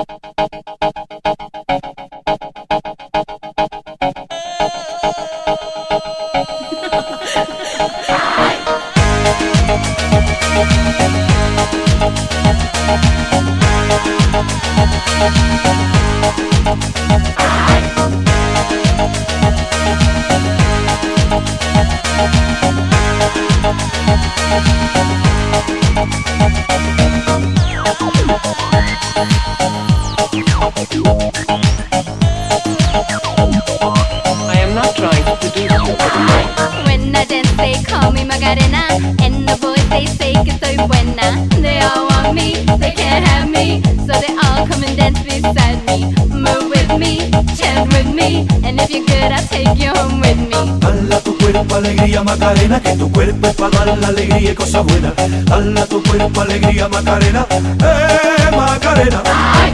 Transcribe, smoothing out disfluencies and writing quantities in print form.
I am not trying to seduce you. When I dance they call me Macarena, and the boys they say que soy buena. They all want me, they can't have me, so they all come and dance beside me. Move with me, chant with me, and if you're good I'll take you home with me. Dala tu cuerpo alegría Macarena, que tu cuerpo es para dar la alegría y cosas buenas. Dala tu cuerpo alegría Macarena, Macarena.